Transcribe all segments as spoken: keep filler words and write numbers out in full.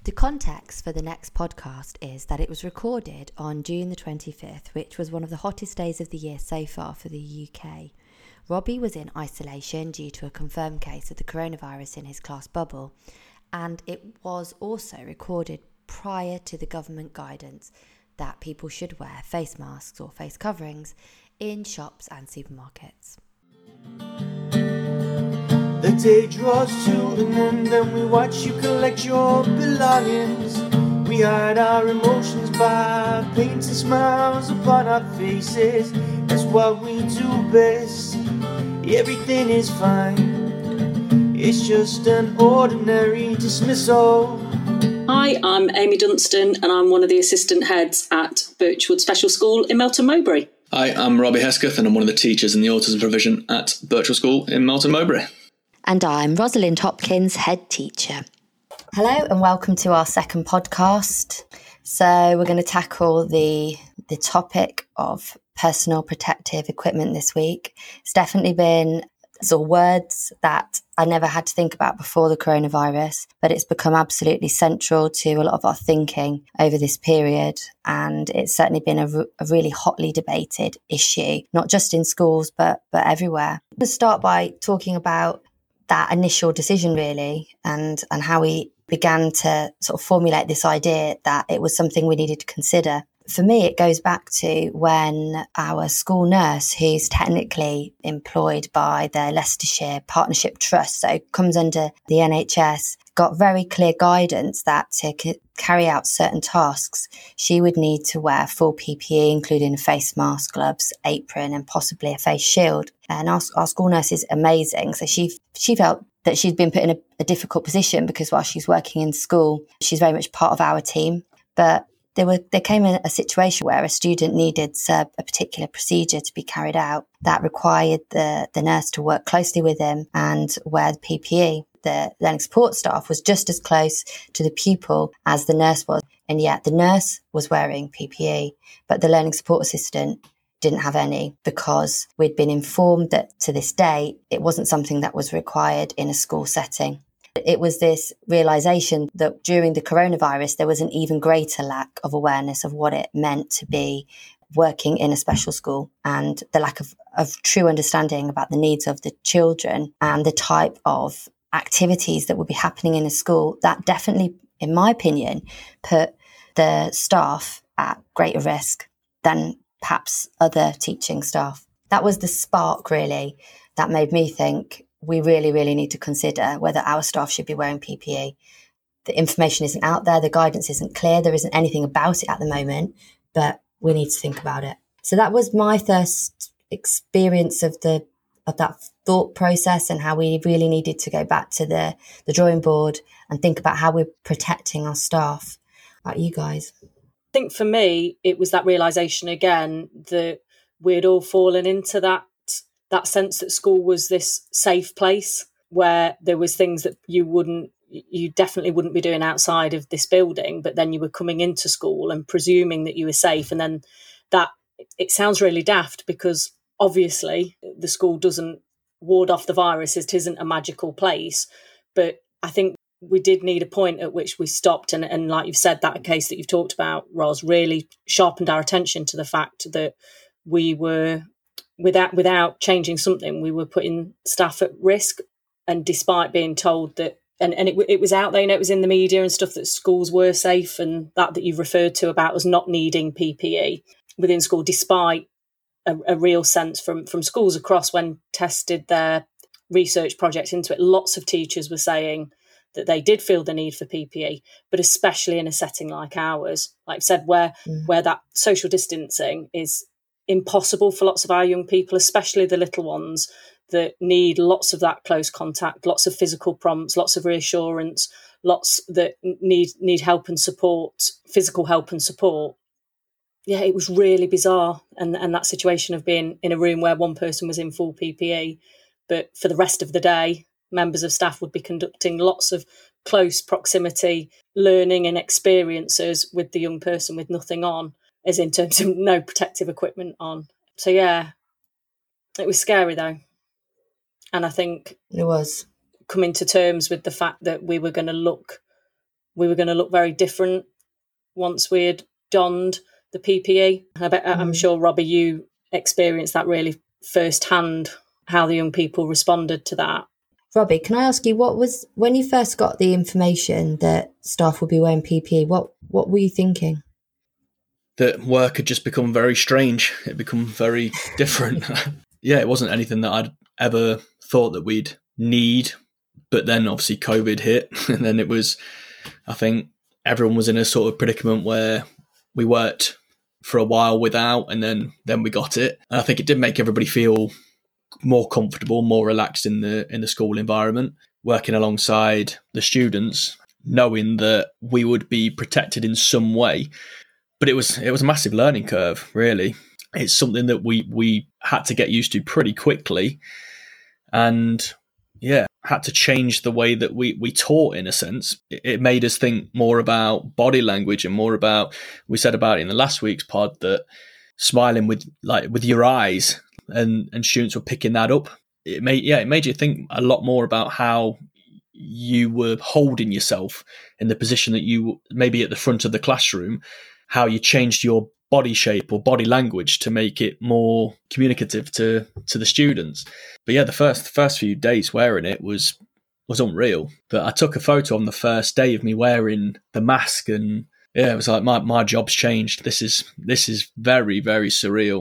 The context for the next podcast is that it was recorded on June the twenty-fifth, which was one of the hottest days of the year so far for the U K. Robbie was in isolation due to a confirmed case of the coronavirus in his class bubble, and it was also recorded prior to the government guidance that people should wear face masks or face coverings in shops and supermarkets. The day draws to an end and we watch you collect your belongings. We hide our emotions by painting smiles upon our faces. That's what we do best. Everything is fine. It's just an ordinary dismissal. Hi, I'm Amy Dunstan and I'm one of the assistant heads at Birchwood Special School in Melton Mowbray. Hi, I'm Robbie Hesketh and I'm one of the teachers in the autism provision at Birchwood School in Melton Mowbray. And I'm Rosalind Hopkins, head teacher. Hello and welcome to our second podcast. So we're going to tackle the the topic of personal protective equipment this week. It's definitely been sort of words that I never had to think about before the coronavirus, but it's become absolutely central to a lot of our thinking over this period. And it's certainly been a, a really hotly debated issue, not just in schools, but, but everywhere. Let's start by talking about that initial decision really, and, and how we began to sort of formulate this idea that it was something we needed to consider. For me, it goes back to when our school nurse, who's technically employed by the Leicestershire Partnership Trust, so comes under the N H S, got very clear guidance that to c- carry out certain tasks, she would need to wear full P P E, including a face mask, gloves, apron, and possibly a face shield. And our, our school nurse is amazing. So she she felt that she'd been put in a, a difficult position because while she's working in school, she's very much part of our team. But There were there came a, a situation where a student needed uh, a particular procedure to be carried out that required the, the nurse to work closely with him and wear the P P E. The learning support staff was just as close to the pupil as the nurse was, and yet the nurse was wearing P P E, but the learning support assistant didn't have any because we'd been informed that to this day it wasn't something that was required in a school setting. It was this realisation that during the coronavirus, there was an even greater lack of awareness of what it meant to be working in a special school, and the lack of, of true understanding about the needs of the children and the type of activities that would be happening in a school. That definitely, in my opinion, put the staff at greater risk than perhaps other teaching staff. That was the spark, really, that made me think, we really, really need to consider whether our staff should be wearing P P E. The information isn't out there, the guidance isn't clear, there isn't anything about it at the moment, but we need to think about it. So that was my first experience of the of that thought process and how we really needed to go back to the, the drawing board and think about how we're protecting our staff. How about you guys? I think for me, it was that realisation again that we'd all fallen into that that sense that school was this safe place where there was things that you wouldn't, you definitely wouldn't be doing outside of this building, but then you were coming into school and presuming that you were safe. And then that, it sounds really daft because obviously the school doesn't ward off the virus. It isn't a magical place. But I think we did need a point at which we stopped. And, and like you've said, that case that you've talked about, Ros, really sharpened our attention to the fact that we were, Without without changing something, we were putting staff at risk. And despite being told that, and, and it, it was out there, you know, it was in the media and stuff that schools were safe, and that that you've referred to about us not needing P P E within school, despite a, a real sense from, from schools across when tested their research projects into it, lots of teachers were saying that they did feel the need for P P E, but especially in a setting like ours, like I've said, where mm. where that social distancing is impossible for lots of our young people, especially the little ones that need lots of that close contact, lots of physical prompts, lots of reassurance, lots that need need help and support, physical help and support. Yeah, it was really bizarre. And, and that situation of being in a room where one person was in full P P E, but for the rest of the day, members of staff would be conducting lots of close proximity learning and experiences with the young person with nothing on, as in terms of no protective equipment on. So, yeah, it was scary, though. And I think it was coming to terms with the fact that we were going to look we were going to look very different once we had donned the P P E. I bet, mm. I'm sure, Robbie, you experienced that really firsthand, how the young people responded to that. Robbie, can I ask you, what was, when you first got the information that staff would be wearing P P E, what, what were you thinking? That work had just become very strange. It had become very different. Yeah, it wasn't anything that I'd ever thought that we'd need. But then obviously COVID hit, and then it was, I think everyone was in a sort of predicament where we worked for a while without, and then, then we got it. And I think it did make everybody feel more comfortable, more relaxed in the in the school environment, working alongside the students, knowing that we would be protected in some way. But it was it was a massive learning curve, really. It's something that we we had to get used to pretty quickly, and yeah, had to change the way that we we taught, in a sense. It, it made us think more about body language and more about, we said about it in the last week's pod, that smiling with like with your eyes, and and students were picking that up. It made yeah, it made you think a lot more about how you were holding yourself in the position that you maybe at the front of the classroom, how you changed your body shape or body language to make it more communicative to to the students. But yeah, the first the first few days wearing it was was unreal. But I took a photo on the first day of me wearing the mask, and yeah, it was like my, my job's changed. This is this is very, very surreal.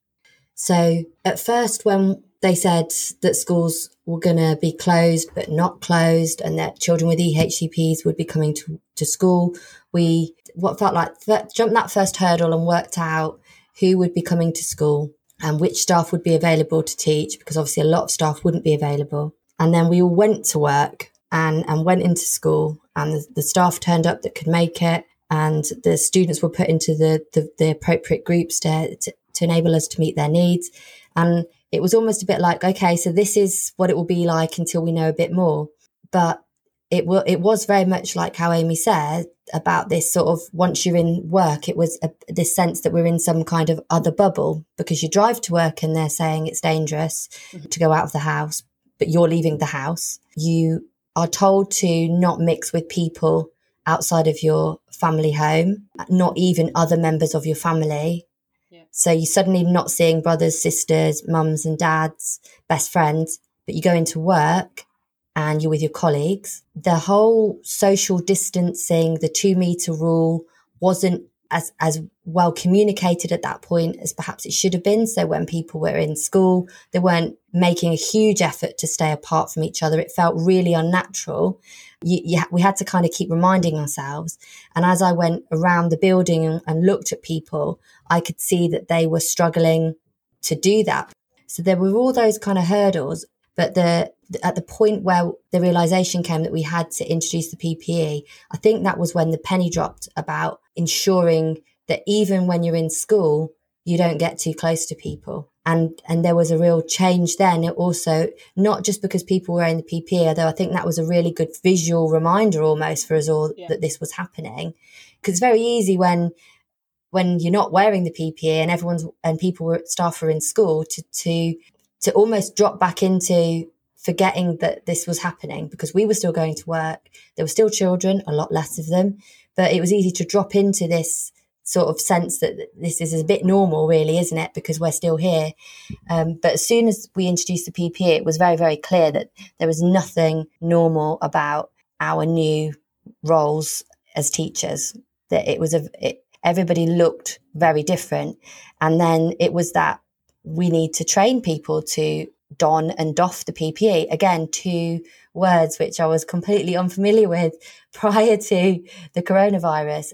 So at first, when they said that schools were going to be closed but not closed, and that children with E H C Ps would be coming to, to school, we what felt like th- jumped that first hurdle and worked out who would be coming to school and which staff would be available to teach, because obviously a lot of staff wouldn't be available. And then we all went to work and, and went into school, and the, the staff turned up that could make it, and the students were put into the, the, the appropriate groups to, to, to enable us to meet their needs. And it was almost a bit like, okay, so this is what it will be like until we know a bit more. But it will, it was very much like how Amy said about this sort of, once you're in work, it was a, this sense that we're in some kind of other bubble, because you drive to work and they're saying it's dangerous mm-hmm. to go out of the house, but you're leaving the house. You are told to not mix with people outside of your family home, not even other members of your family. So you're suddenly not seeing brothers, sisters, mums and dads, best friends, but you go into work and you're with your colleagues. The whole social distancing, the two metre rule wasn't as, as well communicated at that point as perhaps it should have been. So when people were in school, they weren't making a huge effort to stay apart from each other. It felt really unnatural. You, you, we had to kind of keep reminding ourselves. And as I went around the building and, and looked at people, I could see that they were struggling to do that. So there were all those kind of hurdles. But the at the point where the realization came that we had to introduce the P P E, I think that was when the penny dropped about ensuring that even when you're in school, you don't get too close to people. And and there was a real change then. It also, not just because people were wearing the P P E, although I think that was a really good visual reminder almost for us all yeah. that this was happening. Because it's very easy when when you're not wearing the P P E and everyone's and people were staff are in school to to to almost drop back into forgetting that this was happening, because we were still going to work. There were still children, a lot less of them, but it was easy to drop into this sort of sense that this is a bit normal, really, isn't it? Because we're still here. Um, but as soon as we introduced the P P E, it was very, very clear that there was nothing normal about our new roles as teachers, that it was a, it, everybody looked very different. And then it was that we need to train people to don and doff the P P E. Again, two words which I was completely unfamiliar with prior to the coronavirus.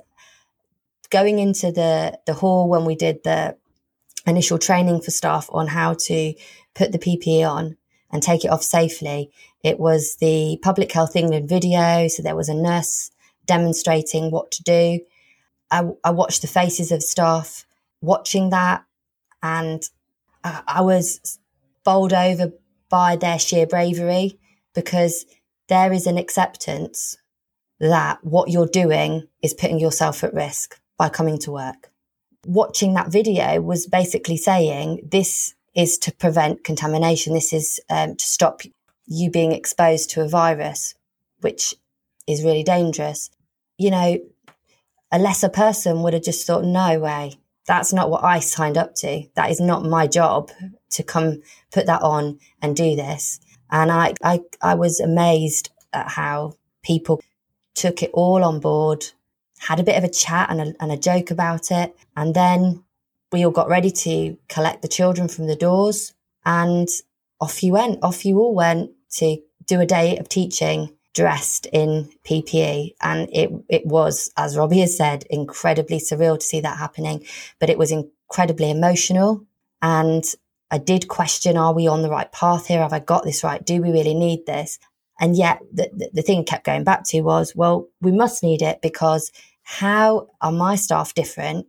Going into the, the hall when we did the initial training for staff on how to put the P P E on and take it off safely, it was the Public Health England video. So there was a nurse demonstrating what to do. I, I watched the faces of staff watching that, and I, I was bowled over by their sheer bravery, because there is an acceptance that what you're doing is putting yourself at risk by coming to work. Watching that video was basically saying this is to prevent contamination. This is um, to stop you being exposed to a virus, which is really dangerous. you know, a lesser person would have just thought, no way, that's not what I signed up to. That is not my job to come put that on and do this. And I, I, I was amazed at how people took it all on board, had a bit of a chat and a, and a joke about it. And then we all got ready to collect the children from the doors, and off you went, off you all went to do a day of teaching dressed in P P E. And it it was, as Robbie has said, incredibly surreal to see that happening, but it was incredibly emotional. And I did question, are we on the right path here? Have I got this right? Do we really need this? And yet the, the, the thing I kept going back to was, well, we must need it, because how are my staff different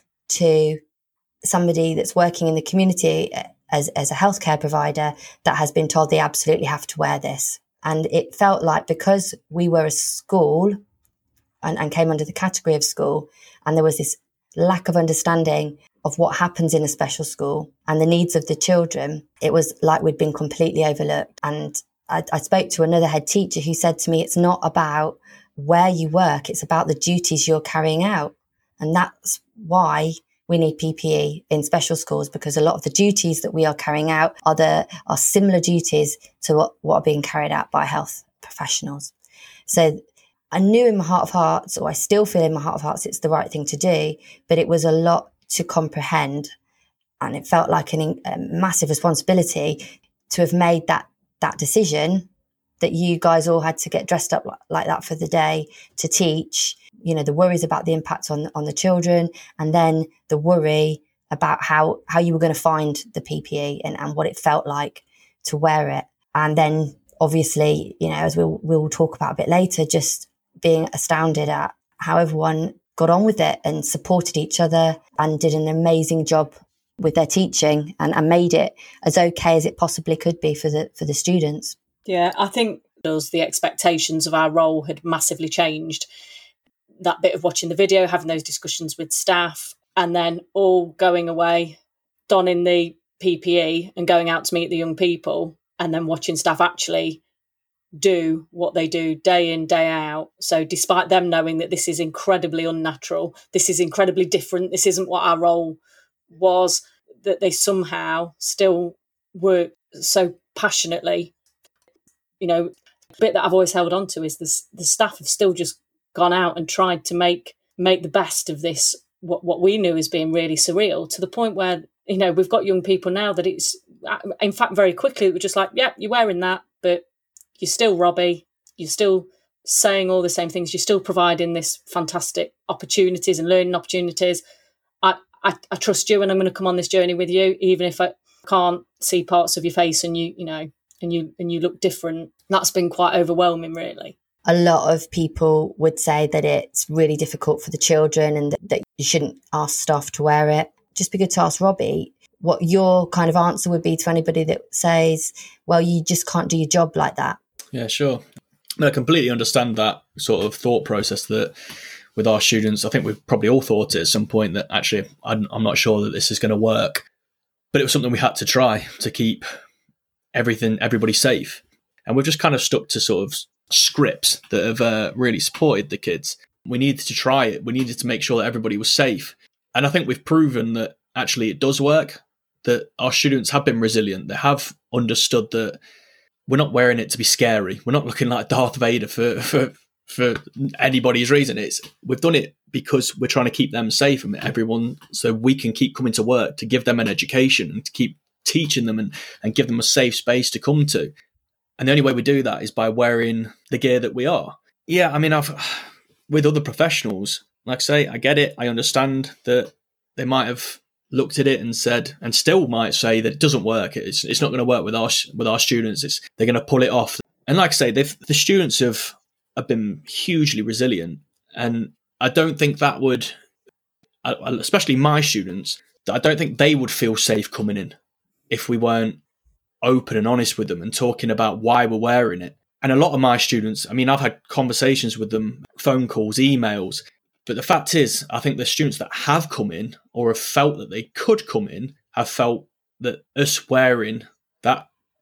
to somebody that's working in the community as, as a healthcare provider that has been told they absolutely have to wear this? And it felt like, because we were a school and, and came under the category of school, and there was this lack of understanding of what happens in a special school and the needs of the children, it was like we'd been completely overlooked. And I, I spoke to another head teacher who said to me, it's not about where you work, it's about the duties you're carrying out. And that's why we need P P E in special schools, because a lot of the duties that we are carrying out are the are similar duties to what, what are being carried out by health professionals. So I knew in my heart of hearts, or I still feel in my heart of hearts, it's the right thing to do, but it was a lot to comprehend, and it felt like an, a massive responsibility to have made that that decision, that you guys all had to get dressed up like, like that for the day to teach. You know, the worries about the impact on on the children, and then the worry about how, how you were going to find the P P E and, and what it felt like to wear it. And then obviously, you know, as we'll, we'll talk about a bit later, just being astounded at how everyone got on with it and supported each other and did an amazing job with their teaching, and, and made it as okay as it possibly could be for the for the students. Yeah, I think those the expectations of our role had massively changed. That bit of watching the video, having those discussions with staff, and then all going away, donning the P P E and going out to meet the young people, and then watching staff actually do what they do day in, day out. So despite them knowing that this is incredibly unnatural, this is incredibly different, this isn't what our role was, that they somehow still work so passionately. You know, the bit that I've always held on to is this, the staff have still just gone out and tried to make make the best of this, what, what we knew as being really surreal, to the point where, you know, we've got young people now that it's, in fact, very quickly, we're just like, yeah, you're wearing that, but you're still Robbie, you're still saying all the same things, you're still providing this fantastic opportunities and learning opportunities. I, I, I trust you, and I'm going to come on this journey with you, even if I can't see parts of your face and you, you know, and you and you look different. That's been quite overwhelming, really. A lot of people would say that it's really difficult for the children and that, that you shouldn't ask staff to wear it. Just be good to ask Robbie what your kind of answer would be to anybody that says, well, you just can't do your job like that. Yeah, sure. No, I completely understand that sort of thought process that with our students, I think we've probably all thought it at some point that actually I'm, I'm not sure that this is going to work. But it was something we had to try to keep everything, everybody safe. And we've just kind of stuck to sort of scripts that have uh, really supported the kids. We needed to try it. We needed to make sure that everybody was safe. And I think we've proven that actually it does work, that our students have been resilient. They have understood that we're not wearing it to be scary. We're not looking like Darth Vader for, for, for anybody's reason. It's we've done it because we're trying to keep them safe and everyone, so we can keep coming to work, to give them an education and to keep teaching them and, and give them a safe space to come to. And the only way we do that is by wearing the gear that we are. Yeah, I mean, I've with other professionals, like I say, I get it. I understand that they might have looked at it and said, and still might say that it doesn't work. It's it's not going to work with our with our students. It's they're going to pull it off. And like I say, they've the students have have been hugely resilient, and I don't think that would, especially my students, I don't think they would feel safe coming in if we weren't open and honest with them and talking about why we're wearing it. And a lot of my students, I mean, I've had conversations with them, phone calls, emails, but the fact is, I think the students that have come in or have felt that they could come in have felt that us wearing that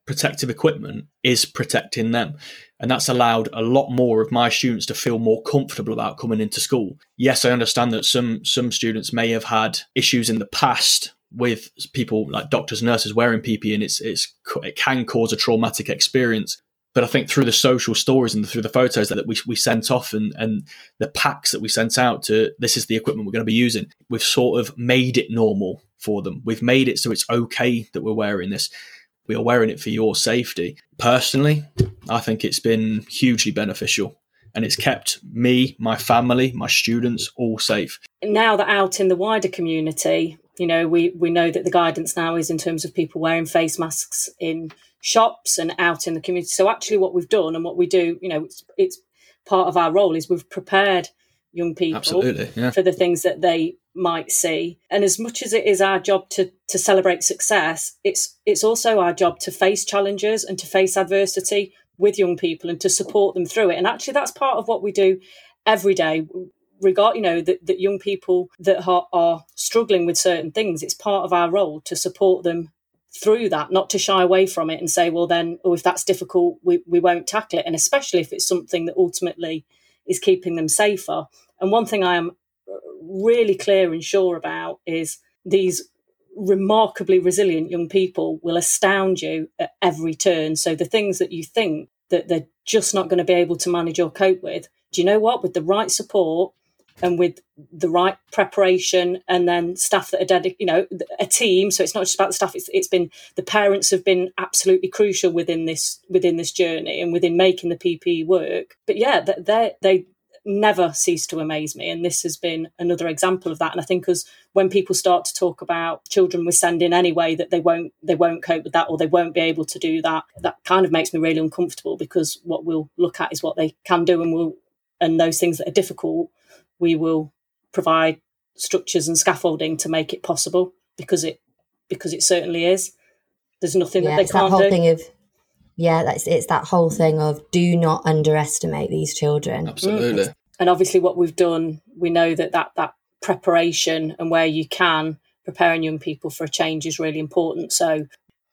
protective equipment is protecting them. And that's allowed a lot more of my students to feel more comfortable about coming into school. Yes, I understand that some some students may have had issues in the past with people like doctors, nurses wearing P P E, and it's, it's it can cause a traumatic experience. But I think through the social stories and through the photos that we we sent off and, and the packs that we sent out to, this is the equipment we're going to be using, we've sort of made it normal for them. We've made it so it's okay that we're wearing this. We are wearing it for your safety. Personally, I think it's been hugely beneficial, and it's kept me, my family, my students all safe. Now that out in the wider community, you know, we, we know that the guidance now is in terms of people wearing face masks in shops and out in the community. So actually what we've done and what we do, you know, it's, it's part of our role is we've prepared young people Absolutely, yeah. for the things that they might see. And as much as it is our job to to celebrate success, it's it's also our job to face challenges and to face adversity with young people and to support them through it. And actually that's part of what we do every day. Regard, you know, that, that young people that are, are struggling with certain things, it's part of our role to support them through that, not to shy away from it and say, well, then, oh, if that's difficult, we, we won't tackle it. And especially if it's something that ultimately is keeping them safer. And one thing I am really clear and sure about is these remarkably resilient young people will astound you at every turn. So the things that you think that they're just not going to be able to manage or cope with, do you know what? With the right support and with the right preparation, and then staff that are dedicated, you know, a team. So it's not just about the staff. It's, it's been the parents have been absolutely crucial within this within this journey and within making the P P E work. But yeah, they they never cease to amaze me, and this has been another example of that. And I think as when people start to talk about children we're sending anyway, that they won't they won't cope with that or they won't be able to do that, that kind of makes me really uncomfortable, because what we'll look at is what they can do, and we'll and those things that are difficult, we will provide structures and scaffolding to make it possible, because it because it certainly is. There's nothing yeah, that they it's can't that whole do. Thing of, yeah, that's it's that whole thing of do not underestimate these children. Absolutely. Mm. And obviously what we've done, we know that, that that preparation and where you can, preparing young people for a change is really important. So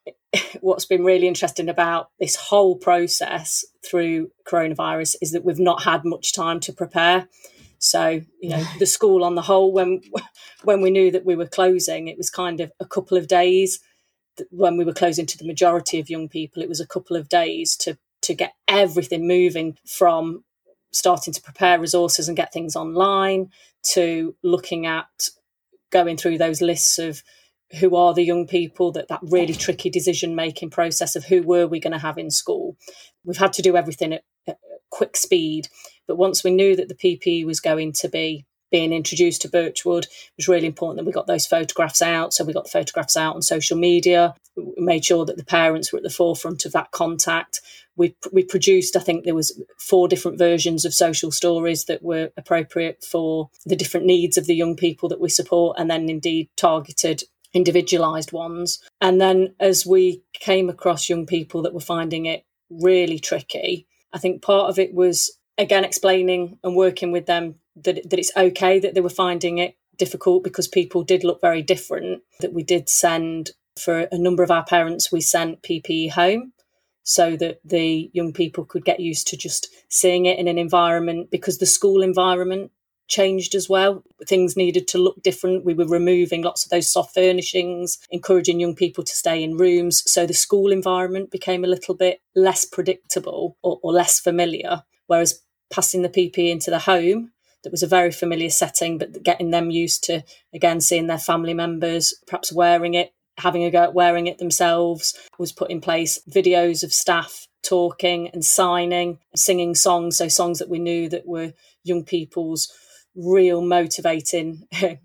what's been really interesting about this whole process through coronavirus is that we've not had much time to prepare. So, you know, the school on the whole, when when we knew that we were closing, it was kind of a couple of days. When we were closing to the majority of young people, it was a couple of days to to get everything moving, from starting to prepare resources and get things online to looking at going through those lists of who are the young people, that that really tricky decision-making process of who were we going to have in school. We've had to do everything at, at quick speed. But once we knew that the P P E was going to be being introduced to Birchwood, it was really important that we got those photographs out. So we got the photographs out on social media. We made sure that the parents were at the forefront of that contact. We we produced, I think there was four different versions of social stories that were appropriate for the different needs of the young people that we support, and then indeed targeted individualised ones. And then as we came across young people that were finding it really tricky, I think part of it was, again, explaining and working with them that, that it's okay that they were finding it difficult, because people did look very different. That we did send, for a number of our parents, we sent P P E home so that the young people could get used to just seeing it in an environment, because the school environment changed as well. Things needed to look different. We were removing lots of those soft furnishings, encouraging young people to stay in rooms. So the school environment became a little bit less predictable or, or less familiar, whereas passing the P P E into the home, that was a very familiar setting, but getting them used to, again, seeing their family members perhaps wearing it, having a go at wearing it themselves, was put in place videos of staff talking and signing, singing songs, so songs that we knew that were young people's real motivating.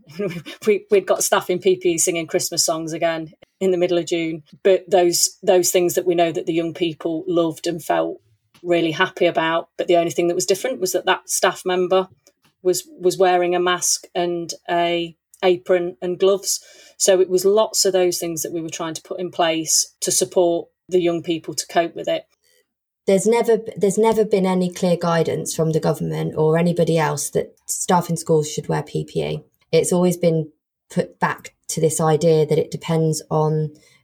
we, we'd got staff in P P E singing Christmas songs again in the middle of June, but those those things that we know that the young people loved and felt really happy about. But the only thing that was different was that that staff member was was wearing a mask and a apron and gloves. So it was lots of those things that we were trying to put in place to support the young people to cope with it. There's never there's never been any clear guidance from the government or anybody else that staff in schools should wear P P E. It's always been put back to this idea that it depends on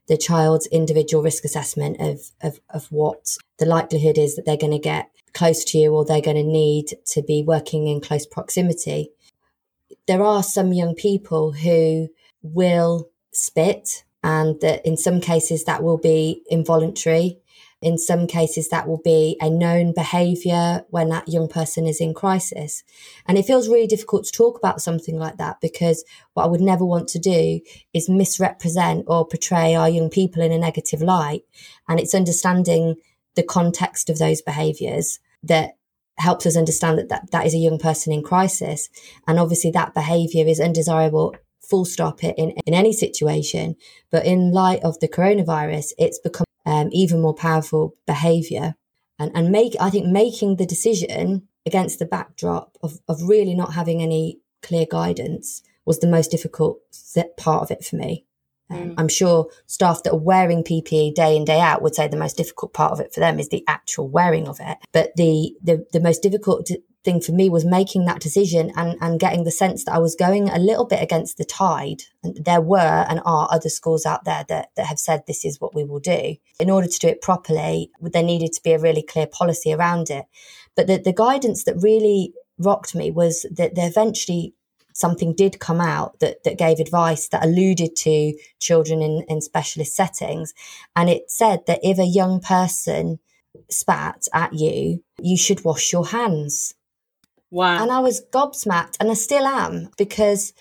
the child's individual risk assessment of, of, of what the likelihood is that they're going to get close to you or they're going to need to be working in close proximity. There are some young people who will spit, and that in some cases that will be involuntary. In some cases, that will be a known behaviour when that young person is in crisis. And it feels really difficult to talk about something like that, because what I would never want to do is misrepresent or portray our young people in a negative light. And it's understanding the context of those behaviours that helps us understand that, that that is a young person in crisis. And obviously that behaviour is undesirable, full stop, it in, in any situation. But in light of the coronavirus, it's become Um, even more powerful behaviour, and and make I think making the decision against the backdrop of, of really not having any clear guidance was the most difficult part of it for me. Um, mm. I'm sure staff that are wearing P P E day in, day out would say the most difficult part of it for them is the actual wearing of it. But the the, the most difficult thing for me was making that decision and, and getting the sense that I was going a little bit against the tide. And there were and are other schools out there that, that have said this is what we will do. In order to do it properly, there needed to be a really clear policy around it. But the, the guidance that really rocked me was that there eventually something did come out that, that gave advice that alluded to children in, in specialist settings. And it said that if a young person spat at you, you should wash your hands. Wow. And I was gobsmacked, and I still am, because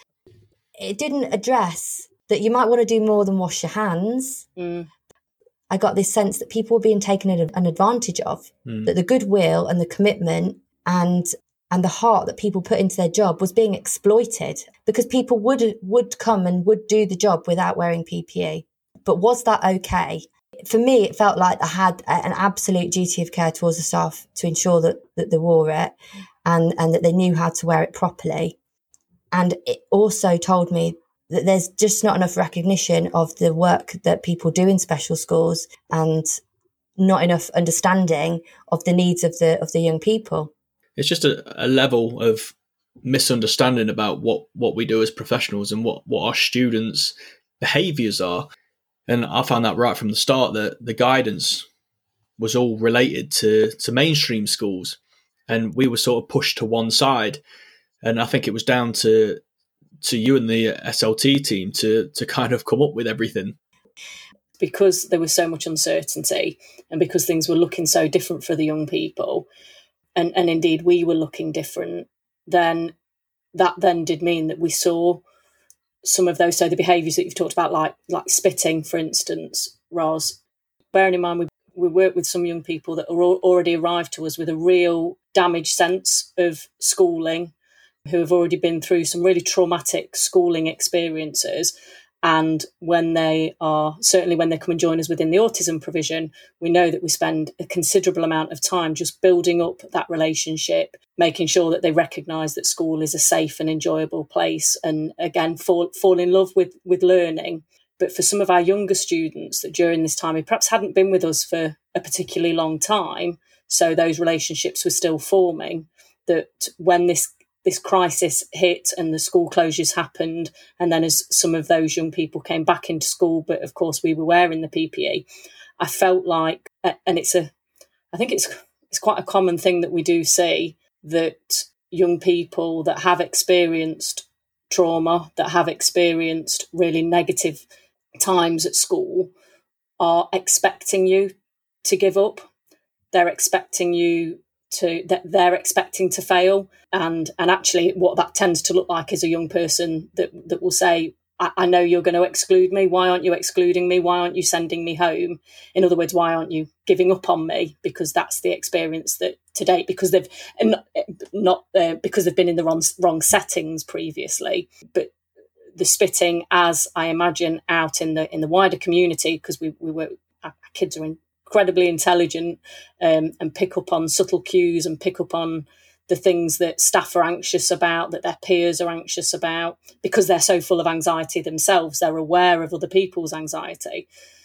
it didn't address that you might want to do more than wash your hands. Mm. I got this sense that people were being taken an advantage of, mm. that the goodwill and the commitment and and the heart that people put into their job was being exploited, because people would would come and would do the job without wearing P P E. But was that okay? For me, it felt like I had an absolute duty of care towards the staff to ensure that, that they wore it and, and that they knew how to wear it properly. And it also told me that there's just not enough recognition of the work that people do in special schools, and not enough understanding of the needs of the of the young people. It's just a, a level of misunderstanding about what, what we do as professionals and what, what our students' behaviours are. And I found that right from the start, that the guidance was all related to, to mainstream schools, and we were sort of pushed to one side. And I think it was down to to you and the S L T team to to kind of come up with everything. Because there was so much uncertainty, and because things were looking so different for the young people, and, and indeed we were looking different, then that then did mean that we saw some of those, so the behaviours that you've talked about, like like spitting, for instance, Ros, bearing in mind we, we work with some young people that are already arrived to us with a real damaged sense of schooling, who have already been through some really traumatic schooling experiences. And when they are, certainly when they come and join us within the autism provision, we know that we spend a considerable amount of time just building up that relationship, making sure that they recognise that school is a safe and enjoyable place, and again, fall, fall in love with, with learning. But for some of our younger students that during this time, who perhaps hadn't been with us for a particularly long time, so those relationships were still forming, that when this this crisis hit and the school closures happened, and then as some of those young people came back into school, but of course we were wearing the P P E, I felt like, and it's a, I think it's it's quite a common thing that we do see, that young people that have experienced trauma, that have experienced really negative times at school, are expecting you to give up. They're expecting you to that they're expecting to fail, and and actually what that tends to look like is a young person that that will say, I, I know you're going to exclude me, why aren't you excluding me, why aren't you sending me home? In other words, why aren't you giving up on me? Because that's the experience that to date, because they've not, not uh, because they've been in the wrong wrong settings previously. But the spitting, as I imagine out in the in the wider community, because we we were our kids are in incredibly intelligent, um, and pick up on subtle cues and pick up on the things that staff are anxious about, that their peers are anxious about, because they're so full of anxiety themselves. They're aware of other people's anxiety.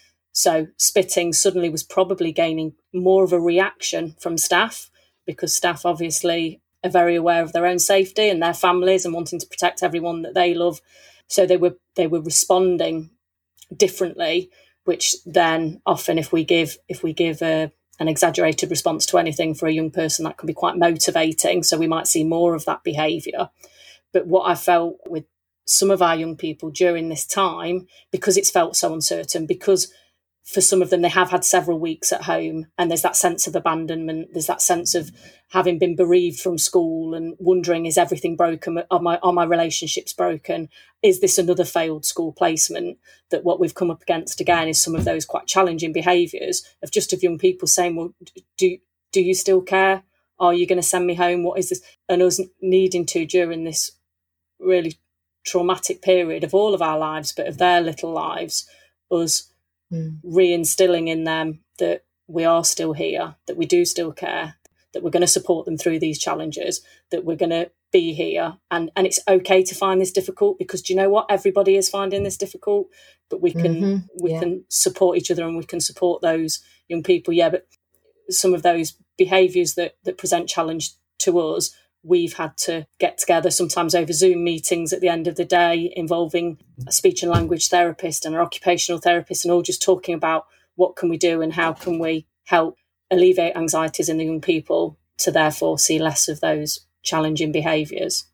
So spitting suddenly was probably gaining more of a reaction from staff, because staff obviously are very aware of their own safety and their families and wanting to protect everyone that they love. So they were they were responding differently. which then often if we give if we give a, an exaggerated response to anything for a young person, that can be quite motivating. So we might see more of that behaviour. But what I felt with some of our young people during this time, because it's felt so uncertain, because for some of them they have had several weeks at home and there's that sense of abandonment, there's that sense of having been bereaved from school and wondering, is everything broken? Are my, are my relationships broken? Is this another failed school placement? That what we've come up against again is some of those quite challenging behaviours of just of young people saying, well, do, do you still care? Are you going to send me home? What is this? And us needing to, during this really traumatic period of all of our lives, but of their little lives, us mm. reinstilling in them that we are still here, that we do still care, that we're going to support them through these challenges, that we're going to be here. And, and it's okay to find this difficult, because do you know what? Everybody is finding this difficult, but we can mm-hmm. we yeah. can support each other and we can support those young people. Yeah, but some of those behaviours that, that present challenge to us, we've had to get together, sometimes over Zoom meetings at the end of the day, involving a speech and language therapist and an occupational therapist, and all just talking about what can we do and how can we help alleviate anxieties in the young people to therefore see less of those challenging behaviours.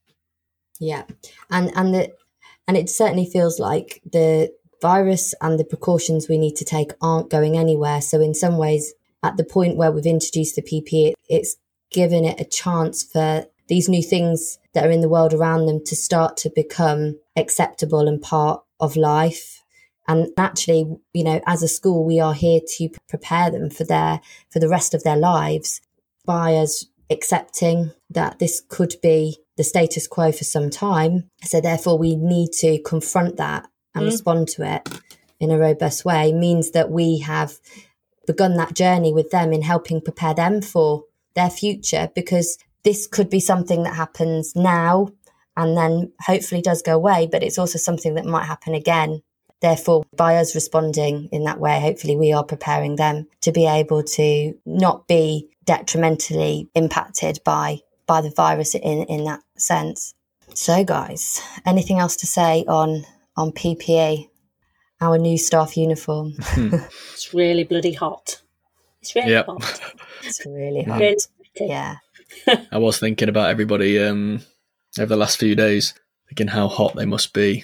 Yeah, and and the and it certainly feels like the virus and the precautions we need to take aren't going anywhere. So in some ways, at the point where we've introduced the P P E, it's given it a chance for these new things that are in the world around them to start to become acceptable and part of life. And actually, you know, as a school, we are here to prepare them for their for the rest of their lives by us accepting that this could be the status quo for some time. So therefore, we need to confront that and mm. respond to it in a robust way. Means that we have begun that journey with them in helping prepare them for their future, because this could be something that happens now and then hopefully does go away, but it's also something that might happen again. Therefore, by us responding in that way, hopefully we are preparing them to be able to not be detrimentally impacted by by the virus in, in that sense. So guys, anything else to say on, on P P E, our new staff uniform? It's really bloody hot. It's really yep. hot. It's really hot. Really yeah. I was thinking about everybody um, over the last few days, thinking how hot they must be.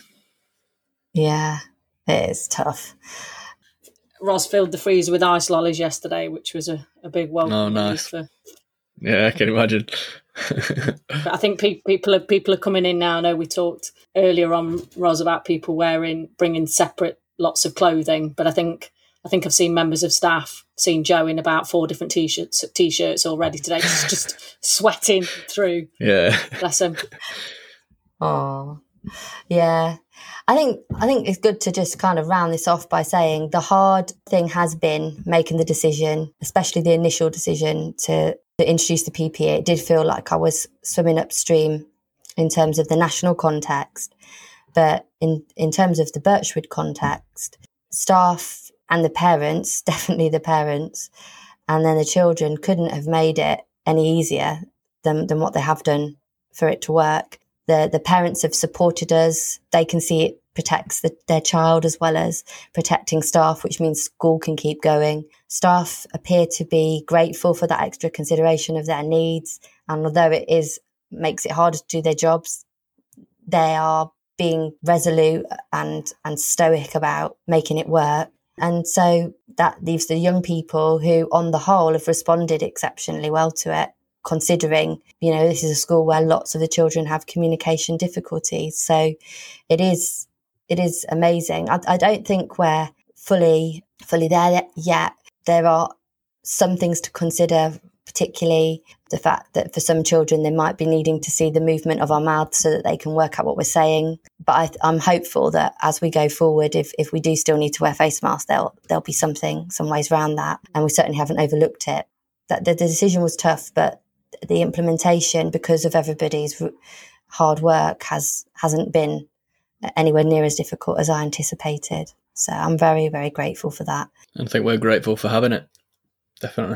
Yeah, it is tough. Ross filled the freezer with ice lollies yesterday, which was a, a big welcome. Oh, nice. For... Yeah, I can imagine. But I think pe- people are people are coming in now. I know we talked earlier on, Ross, about people wearing, bringing separate lots of clothing, but I think I think I've seen members of staff, seen Joe in about four different t-shirts, t-shirts already today, just, just sweating through. Yeah, bless him. Oh, yeah. I think I think it's good to just kind of round this off by saying the hard thing has been making the decision, especially the initial decision to, to introduce the P P E. It did feel like I was swimming upstream in terms of the national context, but in in terms of the Birchwood context, staff and the parents, definitely the parents, and then the children couldn't have made it any easier than, than what they have done for it to work. The the parents have supported us. They can see it protects the, their child as well as protecting staff, which means school can keep going. Staff appear to be grateful for that extra consideration of their needs. And although it is makes it harder to do their jobs, they are being resolute and, and stoic about making it work. And so that leaves the young people who, on the whole, have responded exceptionally well to it, considering, you know, this is a school where lots of the children have communication difficulties. So it is it is amazing. I, I don't think we're fully fully there yet. There are some things to consider, particularly the fact that for some children they might be needing to see the movement of our mouths so that they can work out what we're saying. But I, I'm hopeful that as we go forward, if, if we do still need to wear face masks, there'll there'll be something, some ways around that. And we certainly haven't overlooked it. That the, the decision was tough, but the implementation, because of everybody's hard work, has hasn't been anywhere near as difficult as I anticipated. So I'm very, very grateful for that. I think we're grateful for having it. Definitely.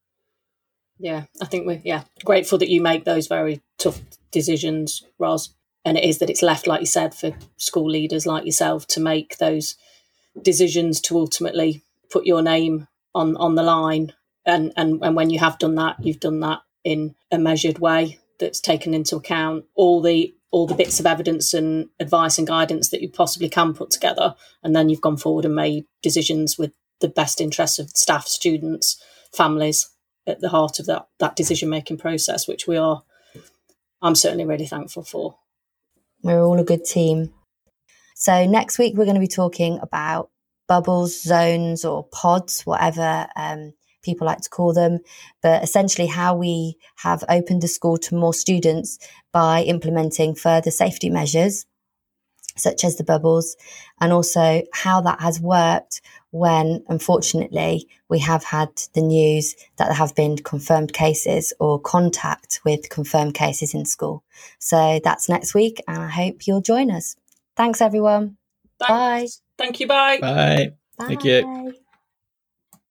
Yeah, I think we're yeah grateful that you make those very tough decisions, Ros. And it is that it's left, like you said, for school leaders like yourself to make those decisions to ultimately put your name on, on the line. And, and, and when you have done that, you've done that in a measured way that's taken into account all the all the bits of evidence and advice and guidance that you possibly can put together. And then you've gone forward and made decisions with the best interests of staff, students, families at the heart of that, that decision-making process, which we are, I'm certainly really thankful for. We're all a good team. So next week, we're going to be talking about bubbles, zones, or pods, whatever um, people like to call them, but essentially how we have opened the school to more students by implementing further safety measures, such as the bubbles, and also how that has worked when, unfortunately, we have had the news that there have been confirmed cases or contact with confirmed cases in school. So that's next week, and I hope you'll join us. Thanks, everyone. Thanks. Bye. Thank you. Bye. Bye. Bye. Thank you.